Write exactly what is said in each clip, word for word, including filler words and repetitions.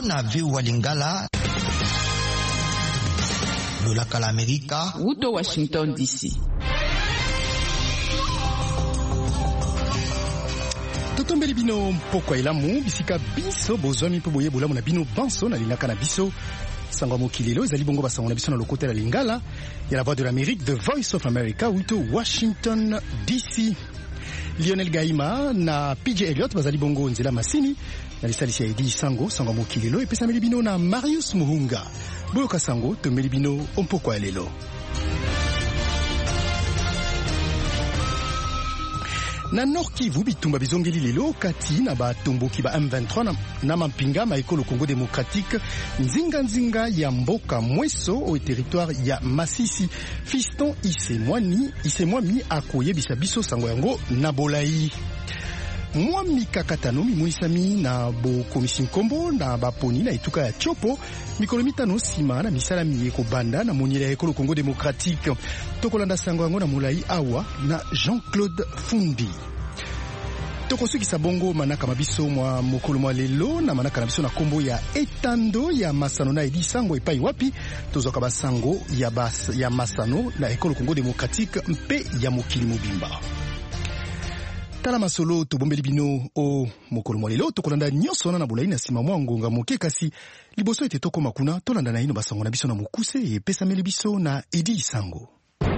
na viu Lingala lolaka la Amerika uto Washington D C. Totombeli bino mpokwa elamu bisika biso bozwami mpe boye bolamu na bino banso na lingaka na biso sango mokilelo ezali bongo basango na biso na lokota la Lingala ya la voix de l'Amérique, The Voice of America uto Washington D C. Lionel Gaima na P J Elliott bazali bongo nzela masini na lisalisi ya Edi Sango sango mokilelo epesameli bino na Marius Muhunga boyoka sango tombeli bino mpokwa lelo. Na Nord Kivu bitumba bizongeli lelo kati na batomboki ba M vingt-trois na, na mampinga ma ekolo Congo démocratique nzinga nzinga ya mboka mweso o territoire ya Masisi. Fiston Isemwani Isemwami akoyebisa biso sango yango na bolai. Mwami kakatano mimunisami na bo komisi nkombo na baponi na etuka ya Chopo mikolo mitano sima na misala miyeko banda na moniela ya ekolo Congo démocratique. Tokolanda sango yango na mulai awa na Jean-Claude Fundi. Tokosukisa bongo manaka mabiso mwa mokolo mwa lelo na manaka na biso na kombo ya etando ya masano na Edi Sango epai wapi tozoka basango ya, bas, ya masano na ekolo Congo démocratique mpe ya mokili mobimba. Tala masolo tobombeli bino o mokolo mwa lelo tokolanda nyonso na bolai na sima mwa ngonga moke kasi liboso ete tokoma kuna tolanda na ino basango na biso na mokuse epesameli biso na Edi Sango.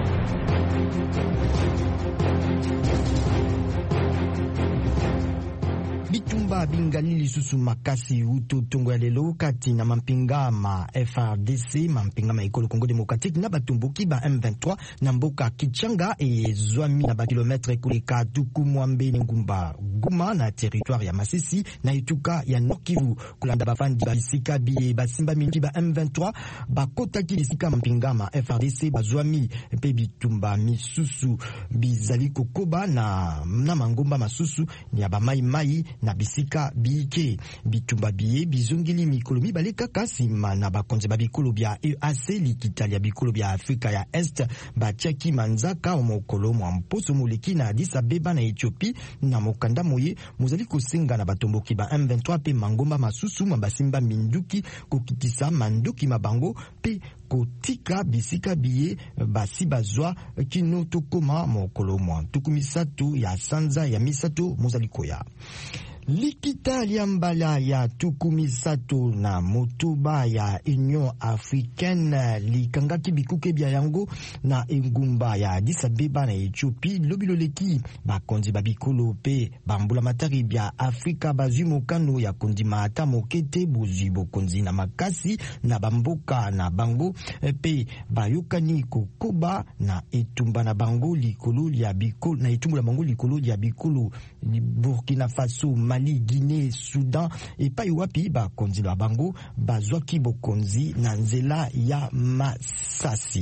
Bitumba bingali lisusu makasi uto tongo ya lelo kati na mampinga ma F R D C mampinga ma ekolo Congo démocratique na batumbuki ba M vingt-trois na mboka Kichanga e zwami na ba kilometre kuleka tuku mwambe ngumba Guma na territoire ya Masisi na ituka ya Nord Kivu kulanda bafandi ba bisika biye basimba mingi ba M vingt-trois bakota kilisika mampinga ma F R D C bazwami pe bitumba misusu bizali kokoba na na mangomba masusu ya ba mai mai na bisika biike bitumba biye bizongili mikolo mibale kaka sima na bakonze babikolo bya E A C likitali ya bikolo bya Afrika ya Est batiaki manzaka omokolo mwa mposo moleki na Addis Abeba na Ethiopie na mokanda moye mozali kosenga na batomboki ba M vingt-trois pe mangomba masusu mwa basimba minduki kokitisa manduki mabango pe kotika bisika biye basi bazwa kino tokoma mokolo mwa tukumisatu ya sanza ya misato mozali koya. Likita liambala ya tukumisato na motoba ya Union Africaine likangaki bikuke bya yango na engumba ya Addis Abeba na Ethiopie lobiloleki bakonzi babikolo pe bambula matari bya Afrika bazwi mokano ya kondima ata mokete bozwi bokonzi na makasi na bamboka na bango pe bayokani kokoba na etumba na bango likolo ya bikolo na etumba na bango likolo ya bikolo Burkina Faso, Mali, Guinée, Soudan et pa wapi ba konzi la bango bazwaki bokonzi na nzela ya Masasi.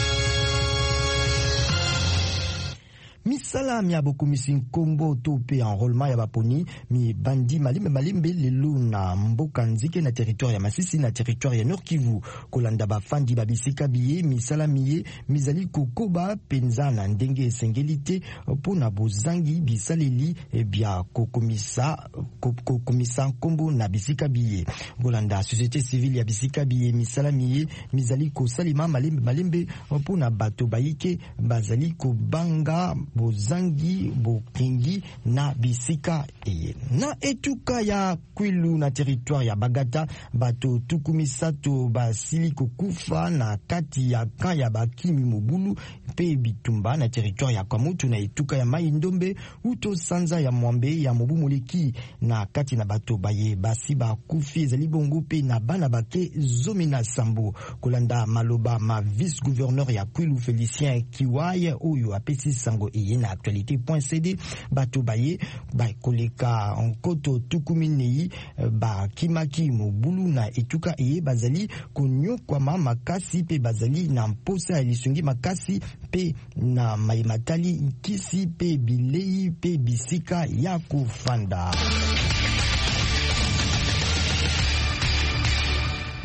Misala mi abokumisi nkombo tope enrôlement ya baponi mi bandi malimbe malimbe lelo na mboka nzike na territoire ya Masisi na territoire ya Nord Kivu kolanda bafandi babisika biye misala miye mizali kokoba penza na ndenge esengelite pona bozangi bisaleli ebia kokomisa kokomisa nkombo na bisika biye kolanda société civile ya bisika biye misala miye mizali kosalima malimbe malimbe pona bato bayike bazali kobanga bozangi bokingi na bisika eye na etuka ya Kwilu na territoire ya Bagata bato tukumisato basili kokufa na kati ya kan ya bakimi mobulu pe bitumba na territoire ya Kamutu na etuka ya Mai Ndombe uto sanza ya Mwambe ya mobu moleki na kati na bato baye basi bakufi ezali bongo pe na bana bake zomi na sambo kolanda maloba ma vice gouverneur ya Kwilu Félicien Kiwaye oyo apesi sango eye na actualité.cd bato baye ba koleka nkoto tukuminei ba kimaki mobulu na etuka eye bazali konyokwa makasi pe bazali na mposa elisungi makasi pe na maimatali kisi pe bilei pe bisika ya kufanda.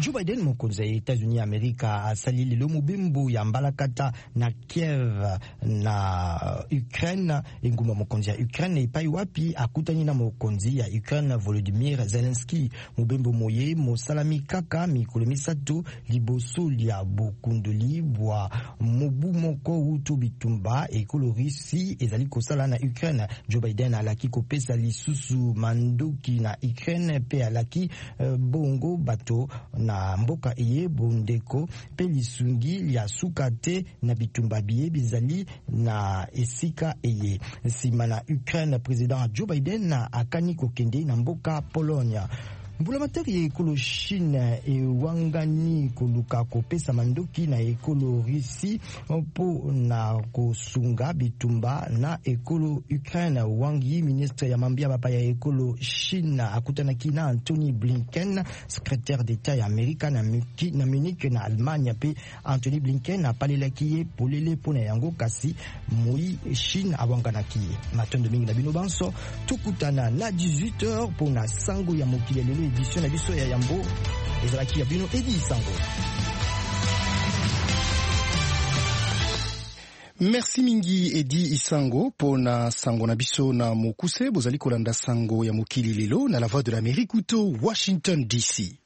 Joe Biden mokonzi ya États-Unis Amerika asali lelo mobembo ya mbalakata na Kiev na Ukraine. Engumba mokonzi ya Ukraine epai wapi akutani na mokonzi ya Ukraine Volodymyr Zelensky. Mobembo moye mosalami kaka mikolo misato liboso lia bokundoli bwa mobu moko utu bitumba ekolo Russie ezali kosala na Ukraine. Joe Biden alaki kopesa lisusu mandoki na Ukraine pe alaki uh, bongo bato na mboka eye bondeko pe lisungi ya sukate na bitumba biye bizali na esika eye. Sima na Ukraine, president Joe Biden na akani kokende na mboka Polonia. Mbula materi ya ekolo Chine e wangani koluka kopesa mandoki na ekolo Russie po na kosunga bitumba na ekolo Ukraine. Wangi ministre ya mambia bapa ya ekolo Chine akutana kina Anthony Blinken, secrétaire d'État ya Amerika na na Munich na Allemagne pe Anthony Blinken apalela kiye polele pona yango kasi moi Chine awangana kiye. Matondo mingi na bino banso tukutana na dix-huit heures pona sango ya mokili lelo édition na biso ya Yambo ezalaki ya bino Edi Sango. Merci mingi Edi Isango pona sango na biso na mokuse bozali kolanda sango ya mokili lelo na la voix de l'Amérique uto Washington D C.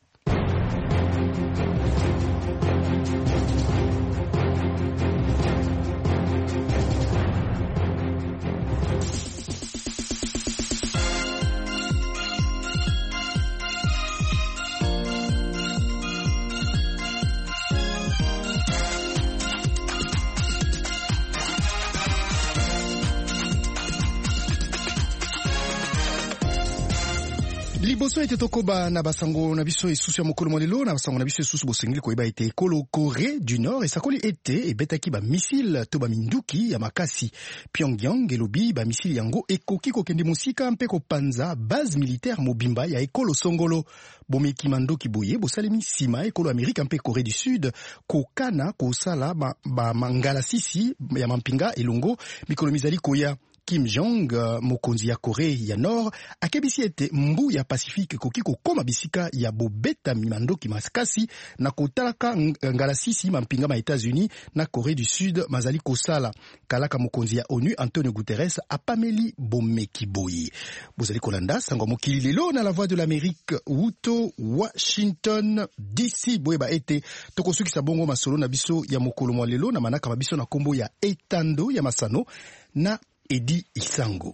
Liboso ete tokoba na basango na biso esusu ya mokolo molelo na basango na biso esusu bosengeli koyeba ete ekolo Corée du Nord esakoli ete ebetaki ba missile to ba minduki ya makasi. Pyongyang elobi ba missile yango ekoki kokende mosika mpe kopanza base militaire mobimba ya ekolo songolo. Bomeki mandoki boye bosalemi sima ekolo Amerika mpe Corée du Sud kokana kosala ba, ba mangala sisi ya mampinga elongo mikolo mizali koya. Kim Jong, mokonzi ya Korea ya Nord, akebisi ete mbu ya Pacifique koki kokoma bisika ya bobeta mimandoki makasi na kotalaka ngalasisi mampinga ma États-Unis na Corée du Sud mazali kosala. Kalaka mokonzi ya ONU Antonio Guterres apameli bomeki boye. Bozali kolanda sango mokili lelo na la voix de l'Amérique uto Washington D C. Boyeba ete tokosukisa bongo masolo na biso ya mokolo mwa lelo na manaka mabiso na kombo ya Etando ya Masano na Edi Isango.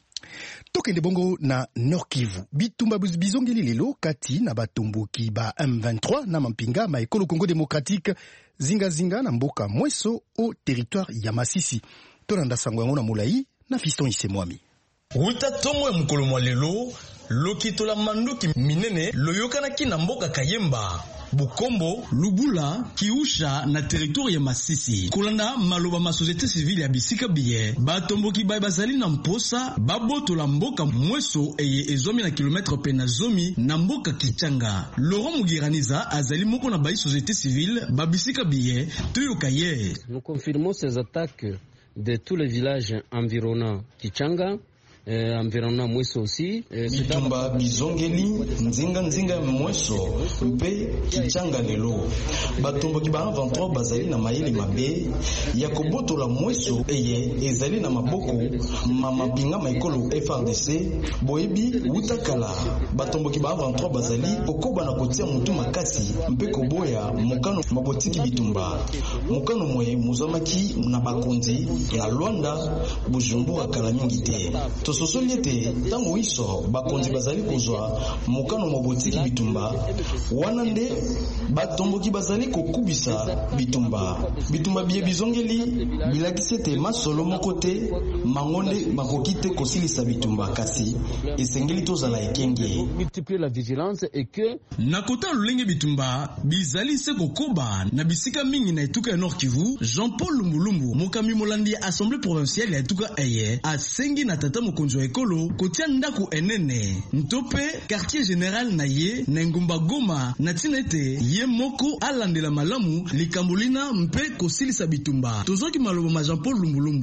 Tokende bongo na Nord Kivu. Bitumba bizongeli lelo kati na batomboki ba M vingt-trois na mampinga ma ekolo Congo démocratique zinga zinga na mboka Mweso au territoire ya Masisi. Tolanda sango yango na molai na Fiston Isemwami. Wuta tongo ya mukolo mwa lelo lokito la manduki minene loyokana ki na mboka Kayemba, Bukombo, Lubula, Kiusha na territoire ya Masisi. Kolanda maloba ma société civile ya bisika biye batomboki bai bazali na mposa baboto la mboka Mweso eye ezomi na kilometre pena zomi na mboka Kichanga. Laurent Mugiraniza azali moko na bai société civile babisika biye tuyokaye. Nous confirmons ces attaques de tous les villages environnants Kichanga. Eh, environnement Mweso aussi eh, bitumba bizongeli nzinga nzinga Mweso mpe Kichanga lelo batumba ki ba vingt-trois bazali na mayele mabe ya kobotola Mweso eye ezali na maboko mama binga maikolo F R D C boyebi utakala batumba ki ba vingt-trois bazali okoba na kotia mutu makasi mpe koboya mukano mabotiki bitumba mukano moye muzamaki na bakonzi na Luanda Bujumbura kala nyongi te. Sosoliete tango iso bakonzi bazali kozwa mukano mobotiki bitumba wanande batomboki bazali kokubisa bitumba bitumba biye bizongeli bilakisete masolo mokote mangonde makokite kosilisa bitumba kasi esengeli tozala ekenge multiplier la vigilance et que nakota lulenge bitumba bizali se kokoba na bisika mingi na etuka ya Nord Kivu. Jean-Paul Lumbulumbu mokami molandi assemblée provinciale ya etuka eye asengi na tata mokonzi wa ekolo kotia ndako enene ntope quartier général na ye na ngumba Goma na tinete ye moko alandela malamu likambulina mpe kosilisa bitumba tozoki maloba ma Jean-Paul Lumbulumbu.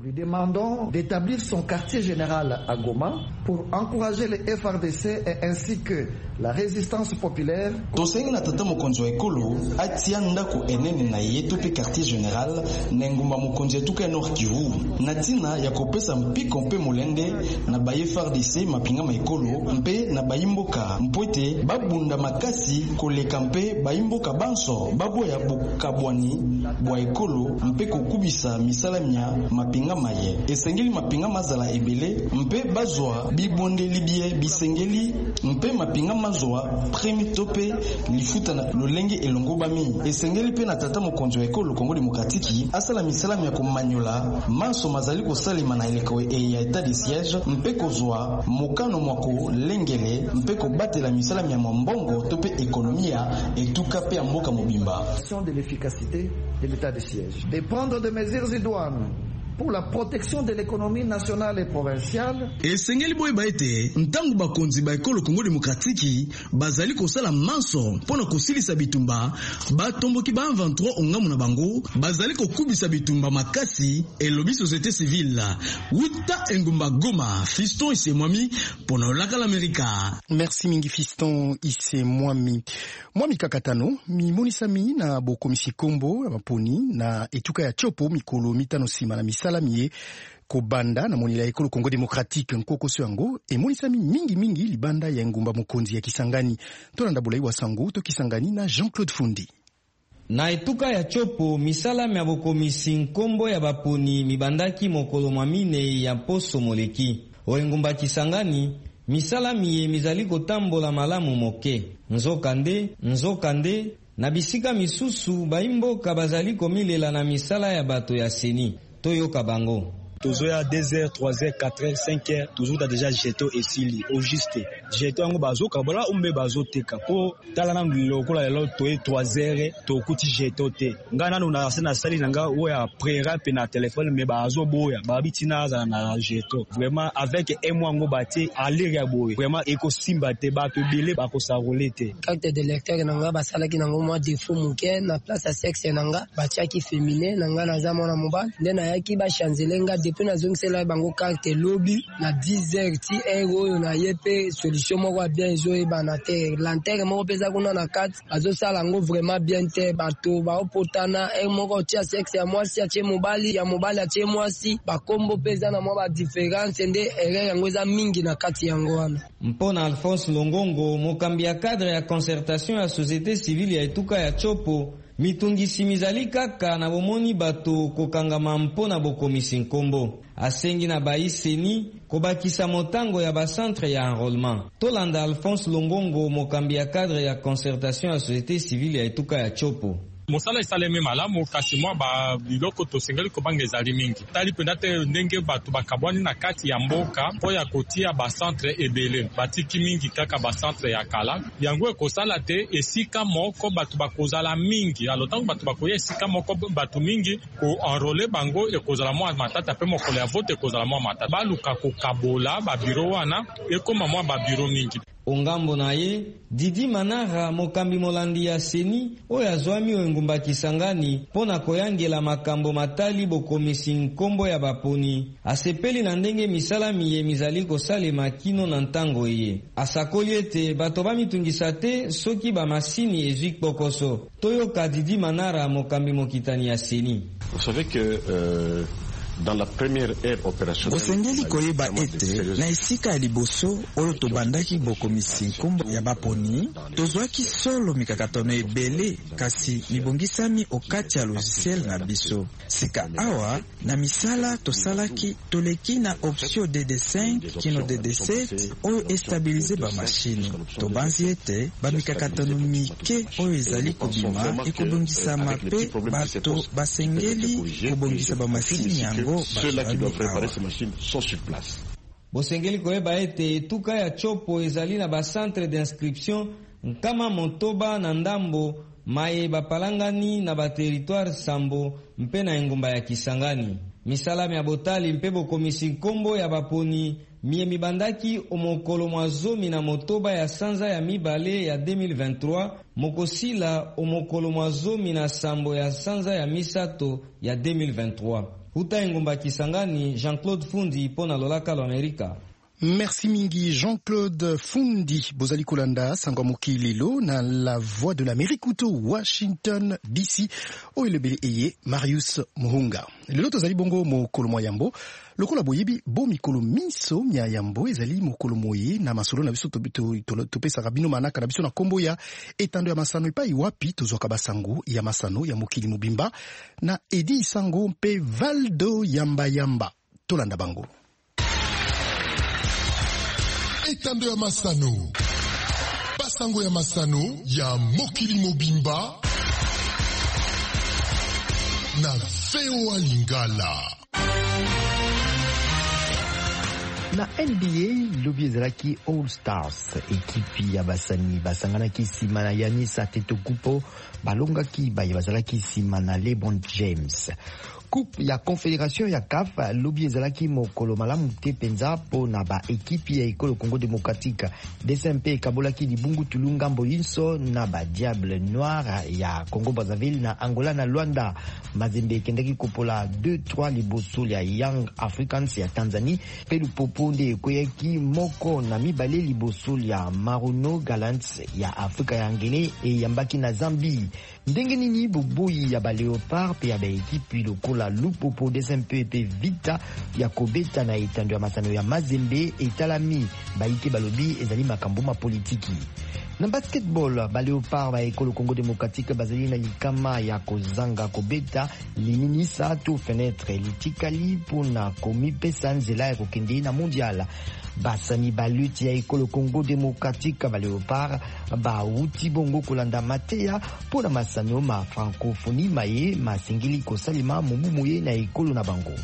Lui demandons d'établir son quartier général à Goma pour encourager les F R D C et ainsi que la résistance populaire. Tosengi na tata mokonzi wa ekolo atia ndako enene na ye to pe quartier général na ngumba mokonzi etuka Nord Kivu na tina ya kopesa mpiko mpe molende na ba F R D C mapinga ma ekolo mpe na bayimboka mpote babunda makasi koleka mpe bayimboka banso babo ya bokabwani bwa ekolo mpe kokubisa misalamia mapinga maye esengeli mapinga mazala ebele mpe bazwa bibondeli bie bisengeli mpe mapinga mazwa premi tope lifuta na lolenge elongo bami esengeli pe na tata mokonzi wa ekolo Kongo Demokratiki asala misalamia komanyola maso mazali kosalima na eleko e ya etat de siège mpe kozwa mokano mwako lengele mpe kobatela misalamia mbongo tope ekonomia etuka pe mboka mobimba de l'efficacité de l'état de siège de prendre des mesures idoines pour la protection de l'économie nationale et provinciale. Esengeli boye baete ntangu bakonzi ba ekolo Kongo Demokratiki bazali kosala manso pona kosilisa bitumba batomboki ba vingt-trois ongamu na bango bazali kokubisa bitumba makasi elobi société civile Wuta engumba Goma Fiston ise mwami pona laka l'Amerika. Merci mingi Fiston ise mwami mwami kakatano mi monisami na bokomisi kombo maponi na etuka ya chopo mikolo mitano sima na misalamie kobanda na monila ekolo Kongo Demokratike nkoko yango emonisami mingi mingi libanda ya ngumba mokonzi ya Kisangani tolanda bulai wa sango to Kisangani na Jean-Claude Fundi. Na etuka ya chopo misalami ya bokomisi nkombo ya baponi mibandaki mokolo mamine ya poso moleki oengumba Kisangani misalami ye mizali kotambola malamu moke nzokande nzokande na bisika misusu baimboka bazali komilela na misala ya bato ya seni toyoka bango. Toujours à deux heures, trois heures, quatre heures, cinq heures, toujours à déjà jeto et sili, au juste. Jeto en bazo, kabala, umbe bazo teka. Po, talana mlokola lelo toe trois heures, to kuti jeto te. Ngana nuna sena sali nanga oya pré-rap na téléphone, mais bazo boya, babitina za na jeto. Vraiment, avec un mois ngo bate, aller ya boya. Vraiment, eko simba te, ba te bele, ba ko sa rolete. Carte de lecteur nanga, basala ki nanga moi défaut mouke, na place à sexe nanga, batia ki féminin, nanga na zamona mobile, ndena yaki ba chanzelenga depuis na zone cela bango carte lobby na dix heures ti euro na yepe solution moko bien zo e banate lanterne moko pesa kuna na carte azo sala ngo vraiment bien te bato ba opotana e moko tia sexe ya mwasi ya che mobali ya mobali ya che mwasi ba kombo pesa na mo ba différence nde ere yango za mingi na kati yango wana. Mpona Alphonse Longongo mokambi ya cadre ya concertation ya société civile ya etuka ya chopo mitungisi mizali kaka na bomoni bato kokangama mpona bokomisi nkombo asengi na baiseni kobakisa motango ya bacentre ya enrôlement. Tolanda Alphonse Longongo mokambi ya cadre ya concertation ya société civile ya etuka ya chopo. Mosala esalemi malamu kasi mwa ba biloko tosengeli kobanga ezali mingi tali penda te ndenge bato bakabwani na kati ya mboka mpo ya kotia bacentre ebele batiki mingi kaka bacentre ya kala yango ekosala te esika moko bato bakozala mingi alo ntango bato bakoya esika moko bato mingi koenrole bango ekozala mwa matata mpe mokolo ya vote ekozala mwa matata baluka kokabola babiro wana ekoma mwa babiro mingi. Ongambo na ye Didi Manara mokambi molandi ya seni oyo azwami oengumba Kisangani pona koyangela makambo matali bokomisi nkombo ya baponi asepeli na ndenge misalami ye mizali kosalema kino na ntango ye asakoli ete bato bamitungisa te soki bamasini ezwi pokoso toyoka Didi Manara mokambi mokitani ya seni. Vous savez que euh... dans la première ère opérationnelle osengeli koyeba ete na esika ya liboso oyo tobandaki bokomisi nkombo ya baponi tozwaki solo mikakatano ebele kasi mibongisami okati ya logiciel na biso sika awa na misala tosalaki toleki na option D D cinq kino D D sept oyo estabilize bamashine tobanzi ete bamikakatano mike oyo ezali kobima ekobongisama pe bato basengeli kobongisa bamasini yango. Ceux-là qui doivent préparer ces machines sont sur place. Bosengeli koyeba ete etuka ya chopo ezali na bacentre d'inscription nkama Motoba na Ndambo maye bapalangani na baterritoire Sambo mpe na engumba ya Kisangani. Misalami ya botali mpe bokomisi nkombo ya baponi mie mibandaki omokolo mwazomi na Motoba ya sanza ya mibale ya deux mille vingt-trois mokosila omokolo mwazomi na Sambo ya sanza ya misato ya deux mille vingt-trois. uta engumba Kisangani. Jean-Claude Fundi pona lolaka lo Amerika. Merci mingi Jean-Claude Fundi. Bozali kolanda sangwa mokililo na la voix de l'Amérique uto Washington D C. O elebele eye Marius Muhunga. Lelo tozali bongo mokolo mwa yambo. Lokola boyebi bo mikolo miso mya yambo ezali mokolo moye na masolo na biso topesaka bino manaka na biso na kombo ya etando ya masano epai wapi tozwaka basango ya masano ya mokili mobimba na Edi Sango mpe Valdo Yamba Yamba. Tolanda bango. Etando ya masano basango ya masano ya mokili mobimba na V O A Lingala. Na N B A lobi ezalaki All Stars, ekipi ya basani basanganaki sima na Giannis Antetokounmpo balongaki baye bazalaki sima na LeBron James. Coupe ya Confédération ya C A F lobi ezalaki mokolo malamu te penza po na ba ekipi ya ekolo Congo Démocratique. D S M P ekabolaki libungu tulunga mboyinso na ba Diable Noir ya Congo Brazzaville na Angola na Luanda. Mazembe ekendaki kopola deux trois liboso ya Young Africans ya Tanzanie pe lupopo nde ekoyaki moko na mibale liboso ya Maruno Gallants ya Afrika ya Ngele e yambaki na Zambie. Ndenge nini boboyi ya ba Leopard pe ya ba ekipi lokola lupopo D S M P pe Vita ya kobeta na etando ya masano ya Mazembe etalami baike balobi ezali makambo ma politiki. Na basketball ba Leopard ba ekolo Congo Démocratique bazali na likama ya kozanga kobeta lininisa to fenêtre litikali pona komi pesa nzela ya kokende na mondial. Basani baluti ya ekolo Congo Démocratique ba Leopard ba uti bongo kolanda mateya pona masano ma francophonie maye masingili kosalima mumu moye na ekolo na bango.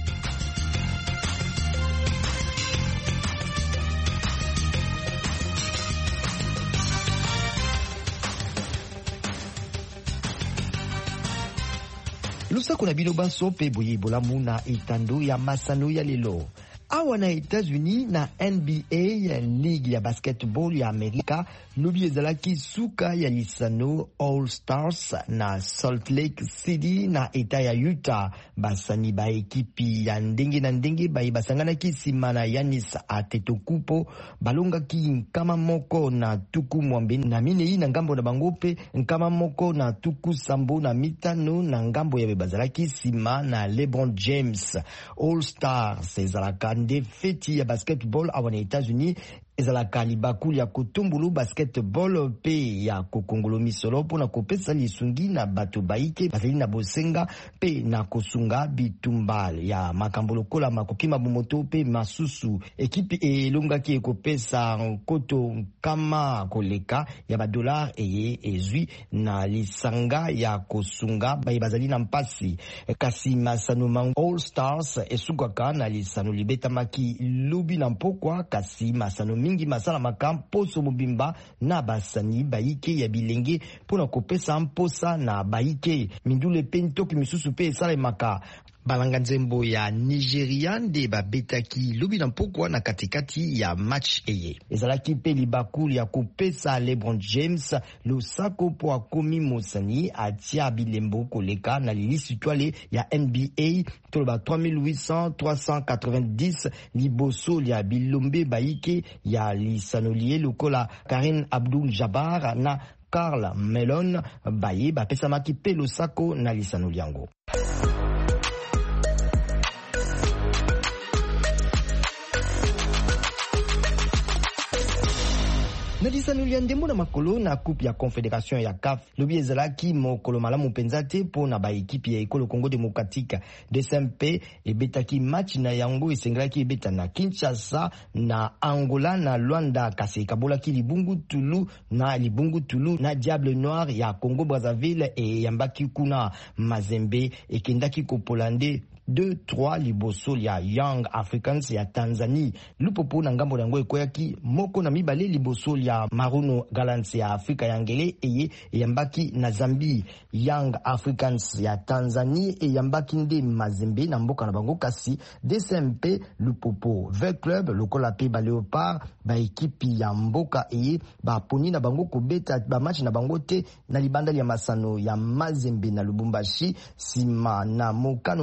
Lusako na bino banso pe boye bolamu na etando ya masano ya lelo. Awa na États-Unis na N B A Ligue ya basketball ya Amerika lobi ezalaki suka ya lisano All Stars na Salt Lake City na eta ya Utah. Basani ba ekipi ya ndenge na ndenge bayi basanganaki sima na Giannis Antetokounmpo balongaki nkama moko na tuku mwambe na minei na ngambo na bango pe nkama moko na tuku sambo na mitano na ngambo ya bazalaki sima na LeBron James. All Stars ezalaka nde feti ya basketball awa na États-Unis ezalaka libakuli ya kotumbulu basketball pe ya kokongolo misolo pona kopesa lisungi na bato baike bazali na bosenga pe na kosunga bitumba ya makambo lokola makoki mabumoto pe masusu. Ekipi elongaki ekopesa koto kama koleka ya badolar eye ezwi na lisanga ya kosunga baye bazali na mpasi. Kasi masano mango All Stars esukaka na lisano libetamaki lubi na mpokwa kasi masano mingi masala makampo so mobimba na basani baike ya bilenge pona kopesa mposa na baike mindule pentoki misusu pe sala maka. Balanga nzembo ya Nigeria nde babetaki lobi na mpokwa na katikati ya match eye. Ezalaki pe libakuli ya kopesa LeBron James losako po akomi mosani atia bilembo koleka na lilisi twale ya N B A toloba trois mille huit cents trois cent quatre-vingt-dix liboso ya bilombe baike ya lisanolie lokola Karim Abdul-Jabbar na Karl Malone baye bapesamaki pe losako na lisanoli yango. Na lisanoli ya ndembo na makolo na coupe ya Confédération ya C A F lobi ezalaki mokolo malamu penza te po na ba ekipi ya ekolo Congo Démocratique. D S M P ebetaki match na yango esengelaki ebeta na Kinshasa na Angola na Luanda kasi ekabolaki libungu tulu na libungu tulu na Diable Noir ya Congo Brazzaville e yambaki kuna. Mazembe ekendaki kopolande deux trois liboso ya Young Africans ya Tanzanie. Lupopo na ngambo yango ekoyaki moko na mibale liboso ya Maruno Gallants ya Afrika ya Ngele eye yambaki na Zambie. Young Africans ya Tanzanie e yambaki nde Mazembe na mboka na bango kasi D S M P Lupopo V Club lokola pe ba Leopard ba ekipi ya mboka eye ba poni na bango kobeta ba match na bango te na libanda ya masano ya Mazembe na Lubumbashi sima na mokano ya FIFA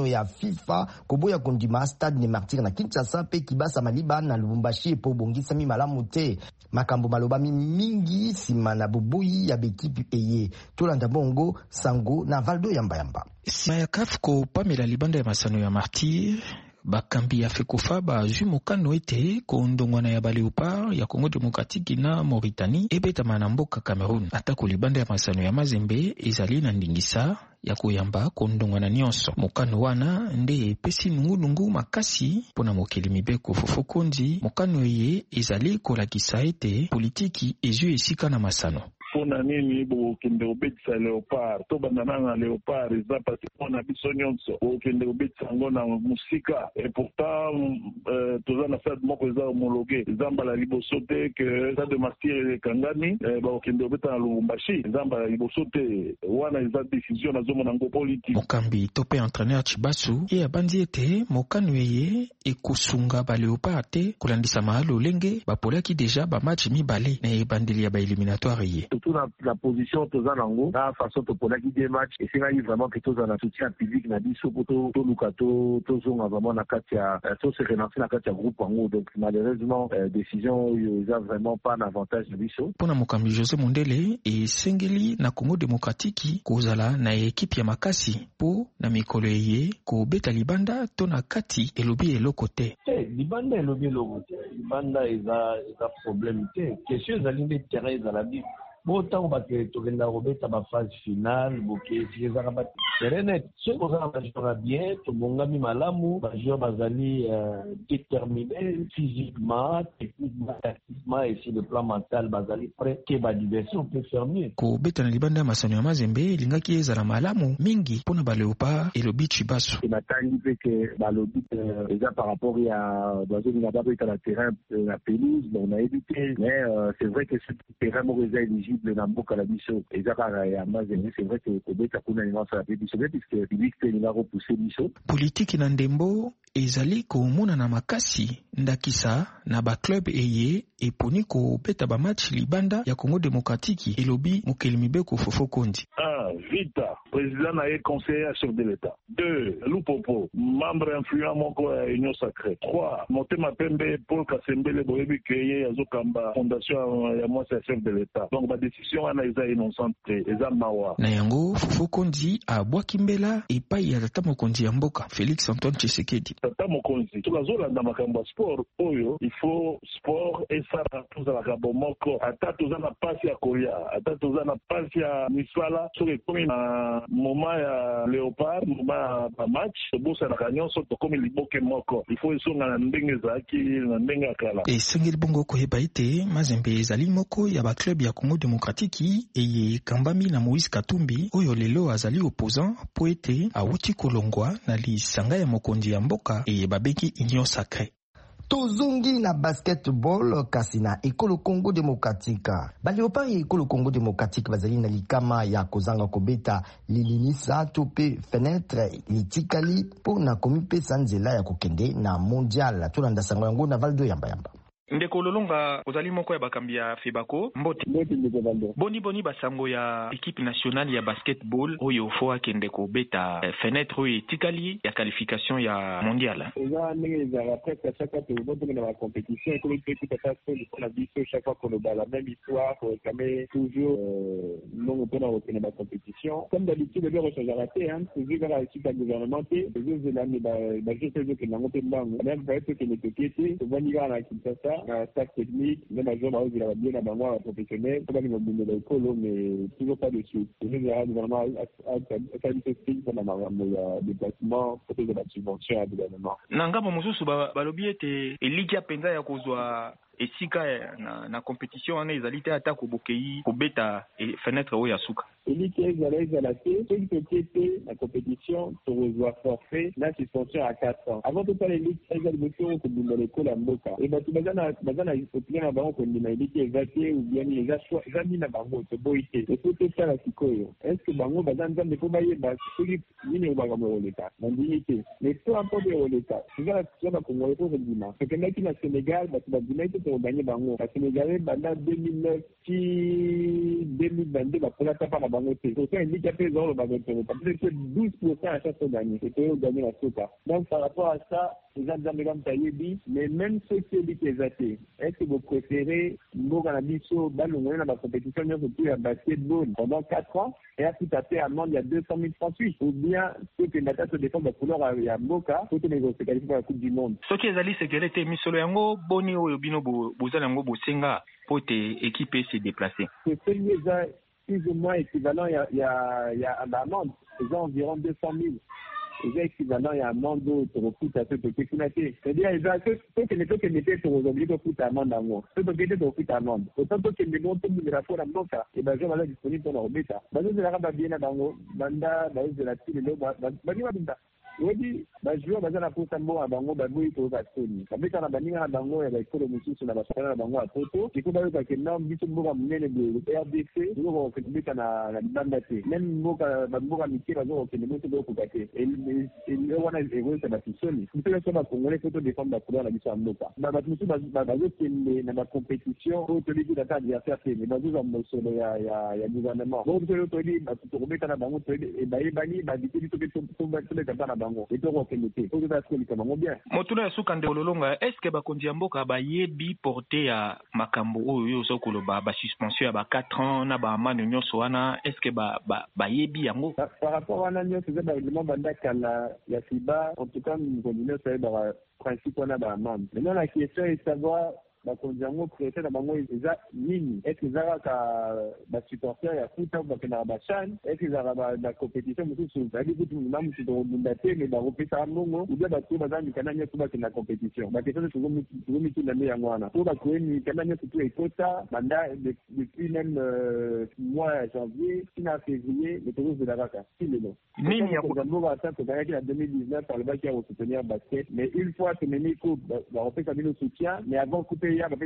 FIFA koboya kondima Stade ne Martyrs na Kinshasa pe kibasa maliba na Lubumbashi po bongisa mi malamu te makambo maloba mingi sima na bubui ya bekipi eye tolanda bongo sango na Valdo yamba yamba sima ya kafu ko pamela libanda ya masano ya Martyrs bakambi ya fekofa bazwi mokano ete kondongwana ya baleopard ya Congo Démocratique na Mauritanie ebetama na mboka Cameroun atako libanda ya masano ya Mazembe ezali na ndingisa ya koyamba kondongwana nyonso mokano wana nde epesi nungunungu makasi mpona mokili mibeko Fofokondi mokano ye ezali kolakisa ete politiki ezwi esika na masano pona nini bokende obetisa leopard to bandana na leopard eza pasi pona biso nyonso bokende obetisa ngo na musika et pourtant euh, toza na stade moko eza homologué eza mbala liboso te ke stade de Martyrs ekangami bokende obeta na Lubumbashi eza mbala liboso te wana eza décision nazomona ngo politique mokambi to pe entraîneur Chibasu ye abandi ete mokano ye ekosunga ba leopard te kolandisa mahalo lenge bapolaki deja ba match mibale na ebandeli ya ba éliminatoire ye surtout dans la position toza nango na façon to polaki des matchs et c'est là vraiment que toza na soutien public na biso poto to lukato to zonga vraiment na kati ya to se relancer na kati ya groupe wango donc malheureusement euh, décision ils a vraiment pas d'avantage de biso pona mokambi José Mondele et sengeli na Congo Démocratique kozala na équipe ya makasi po na mikolo ye ko beta libanda to na kati elobi eloko te eh libanda elobi eloko te libanda eza eza problème te question ezali nde terrain ezala bi bon tant que tokenda robeta ba phase finale boke ezaka ba terrain ce qu'on a majeur bien to mongami malamu majeur bazali déterminé physiquement techniquement tactiquement et sur le plan mental bazali prêt que ba diversion peut faire mieux ko beta na libanda masano ya Mazembe lingaki ezala malamu mingi pona ba leopard et le bichi baso inatangi pe que ba lobi déjà par rapport à bazali na ba beta la terrain la pelouse on a évité mais euh, c'est vrai que ce terrain mauvais éligible na mboka la biso ezaka ya Mazembe c'est vrai que kobeta kuna ni nasa pe biso puisque public te ni repousser biso politique na ndembo ezali komona na makasi ndakisa na ba club eye eponi ko beta ba match libanda ya Congo Démocratique elobi mokeli mibeko Fofokondi un Vita président na conseiller chef de l'état deux Lupopo membre influent moko ya Union Sacrée trois Motema Pembe Paul Kasembele boyebi keye azokamba fondation ya mwasa chef de l'état donc ba décision ana eza innocente eza mawa na yango Fofokondi abwaki mbela epai ya tata mokonzi ya mboka Félix Antoine Tshisekedi tata mokonzi tokazolanda makambo ya sport oyo il faut sport esala tozalaka bomoko ata toza na pasi ya kolia ata toza na pasi ya misala soki ekomi na moma ya leopard moma ya bamatch tobosanaka nyonso tokomi liboke moko il faut esonga na ndenge ezalaki na ndenge ya kala esengeli bongo koyeba ete Mazembe ezali moko ya baclub ya Congo Démocratique eye kambami na Moïse Katumbi oyo lelo azali opposant po ete awuti kolongwa na lisanga ya mokonzi ya mboka eye babeki Union Sacrée tozongi na basketball kasi na ekolo Congo Démocratique baleopard ya ekolo Congo Démocratique bazali na likama ya kozanga kobeta lilinisa to pe fenêtre litikali po na komipesa nzela ya kokende na mondial tolanda sango yango na Valdo yamba yamba ndeko lolonga ozali moko ya bakambi ya Febako mbote boni boni basango ya équipe nationale ya basketball oyo fo akende ko beta eh, fenêtre oyo etikali ya qualification ya mondial eza ndenge ezala presque à chaque fois que vous dans la compétition et que tout à fait pour la biso chaque fois qu'on a la même histoire pour calmer toujours non pour dans la compétition comme d'habitude le recherche raté hein toujours vers la équipe gouvernementale les autres l'année bah bah je sais que n'ont pas de même pas que les côtés on va dire à Kinshasa un staff technique, même à Jean-Marie de la bien à maman professionnel, pas dans le de l'école, mais toujours pas dessus. C'est le gouvernement a fait une technique pour la déplacement, côté de la subvention à gouvernement. Nangabo mosusu balobi ete elikia penza ya kozwa esika na na compétition ana ezali te ata kobokei kobeta fenêtre oyo ya suka elikia ezala ezala te soki tokie te na compétition tokozwa forfait na suspension à quatre ans avant totala elikia ezali mosi oyo kobunda lekolo ya mboka e bato baza na baza na opinion na bango kondima elikia eza te ou bien eza choix eza nini na bango toboyi te efo tosala sikoyo est ce que bango baza nzambe mpo bayeba soki nini obakambo ekoleka na ndimi te mais peu importe ekoleka eza na kongole mpo kondima tokendaki na Sénégal bato babimaki pour gagner bango. Parce que les gars, pendant deux mille neuf, deux mille vingt-deux, bah, pour la part à bango, c'est autant handicapé dans le bango. Parce que douze pour cent à chaque fois gagné. C'est pour gagner la sopa. Donc, par rapport à ça, les gens de Mme Tayebi, mais même ceux qui disent qu'ils athées, est-ce que vous préférez Mboka Nabiso, dans le moyen de la compétition, surtout à basketball pendant quatre ans, et à tout à fait amende, il y a deux cent mille francs suisses. Ou bien, ceux qui n'attendent se défendre la couleur à Mboka, pour que les autres se qualifient pour la Coupe du Monde. Ce qui est allé, c'est qu'elle était mise sur le yango, boni ou bino bozal yango bosenga, pour te équiper se déplacer. C'est celui-là, plus ou moins équivalent, il y a, il y a, il y a à l'amende, c'est environ deux cent mille. Il y a équivalent, il y a un mandat pour le foot à ceux qui ont été. C'est-à-dire, il y a ceux qui n'étaient pas pour aujourd'hui pour foot à amende en haut. Ceux qui étaient pour foot à amende. Autant que les montres de la fois à Mboka, et ben, je vais aller disponible pour leur bêta. Bah, nous, c'est la rabat bien à Bango, Banda, bah, c'est la tille, bah, bah, bah, bah, oui, bah, je vois, bah, la course à Mboka, à Bango, bah, oui, pour la Sony. Bah, mais quand on a banni à Bango, il y a l'école de monsieur sur la base à Bango à Toto. Il faut d'ailleurs que l'homme, dit que Mboka, mène le R D C, nous, on fait le à la bande. Même Mboka, Mboka, Mickey, bah, on fait le mots de Kokate. Et le wana ewe sa batisoni mpela so ba congolais faut défendre la couleur la mission Mboka ba ba musu ba ba ba kende na ba compétition au tolidi da adversaire mais ba zo mo solo ya ya ya gouvernement bon to tolidi ba to robeta na bango tolidi e ba ebani ba dikidi to to to ba to ka na bango et to ko kende to ba ko ka bango bien motuna suka ndelolonga est-ce que ba konzi ya Mboka ba yebi porter ya makambo oyo yo so ko ba ba suspension ya ba quatre ans na ba manu nyonso wana est-ce que ba ba yebi yango par rapport à la nyonso ba élément banda kala ya FIBA, en tout cas, nous continuons à faire le principe qu'on a dans la main. Maintenant, la question est de savoir, bah, quand on prêté dans bango eza nini est-ce que ça ka ba supporter ya futa ba kana ba chan est-ce que ça ba la compétition mutu sur ali kutu namu tu do ndate mais ba repesa mbongo ou bien ba tu ba zani kana nya kuba kana compétition ba question tu gomi tu gomi tu ndame ya ngwana pour ba kweni kana nya tu ekota banda depuis même mois janvier fin février le tour de la vaca si le nom nini ya kugambo ba ça que en deux mille dix-neuf par le bac à soutenir basket mais une fois que mené coupe ba repesa bino soutien mais avant couper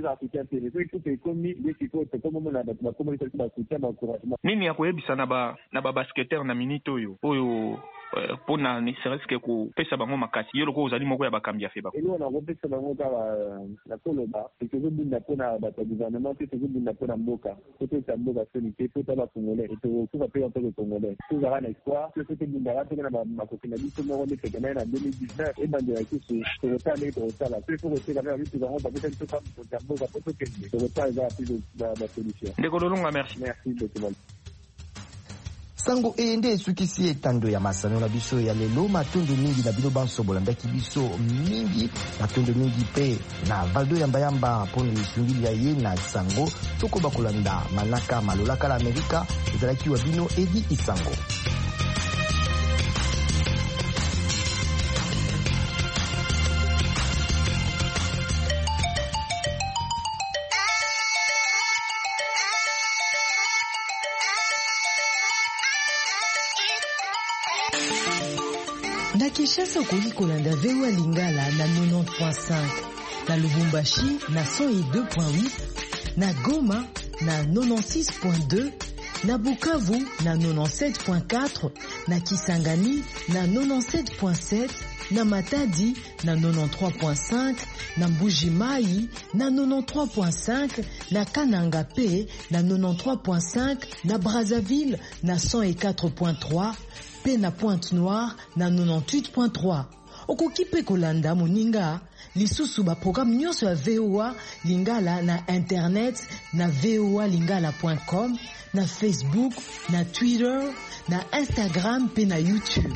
nini ya koyebisa na ba na ba basketteur na minute oyo oyo pona ne serait-ce que ko pesa bango makasi yelo ko ozali moko ya bakambi ya feba elo na kopesa bango ka la koloba c'est que vous na pona ba gouvernement c'est que vous na pona Mboka côté ta Mboka solité faut pas congolais et tout va payer en tant que congolais tout ça na espoir que c'était une barate na ba kokina biso mo on était kana na deux mille dix-neuf et bande ya kisu sur le temps de ça là c'est pour que la vie tu vas on va peut-être tout ça pour Mboka pour que sur le temps va plus de la solution ndekololonga merci merci beaucoup sango ende esukisi etando ya masano na biso ya lelo matondo mingi na bino banso bolandaki biso mingi matondo mingi pe na valdo yamba yamba poni lisungili ya ye na sango toko bakolanda manaka malolaka la Amerika ezalaki wa bino Edi Isango. Na Kinshasa okoli kolanda V O A Lingala na quatre-vingt-dix point cinq, na Lubumbashi na cent deux point huit, na Goma na quatre-vingt-six point deux, na Bukavu na quatre-vingt-dix-sept point quatre, na Kisangani na quatre-vingt-dix-sept point sept, na Matadi na quatre-vingt-treize point cinq, na Mbuji-Mayi na quatre-vingt-treize point cinq, na Kananga P na quatre-vingt-treize point cinq, na Brazzaville na cent quatre point trois, pe na Pointe-Noire na quatre-vingt-dix-huit point trois. Okoki pe kolanda moninga lisusu ba programme nyonso ya V O A Lingala na internet na v o a lingala point com, na Facebook, na Twitter, na Instagram pe na YouTube.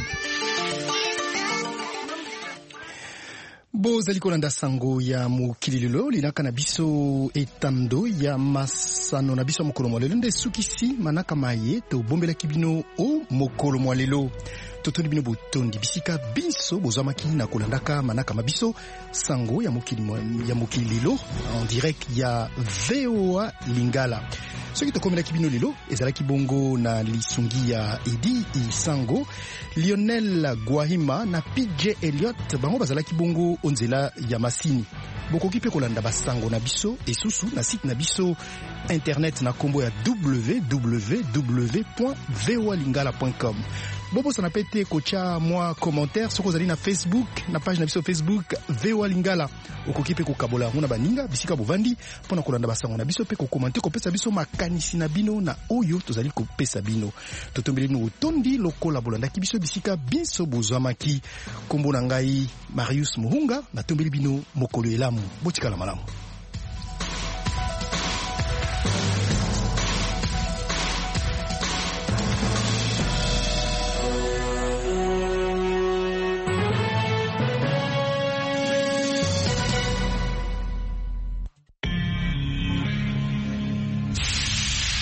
bozali kolanda sango ya mokili lelo linaka na biso etando ya masano na biso mokolo mwa lelo nde sukisi manaka maye tobombelaki bino o mokolo mwa lelo totondi bino botondi bisika biso bozwamaki na kolandaka manaka mabiso sango ya mokili ya mokili lelo en direct ya V O A Lingala. Soki tokomelaki bino lelo ezalaki bongo na lisungi ya Edi Isango, Lionel Gwahima na P J Elliot bango bazalaki bongo onzela ya masini. Bokoki pe kolanda basango na biso esusu na site na biso internet na kombo ya w w w point v o a lingala point com. bobo sana pete kocha moi commentaire soko zali na Facebook na page na biso Facebook V O A Lingala okoki pe kokabola ngona baninga bisika bovandi pona kolanda basango na biso pe ko commenter ko pesa biso makanisi na bino na oyo tozali ko pesa bino totombeli no tondi lokola bolanda ki biso bisika biso bozwamaki kombo na ngai Marius Muhunga na tombeli bino mokolo elamu botikala malamu.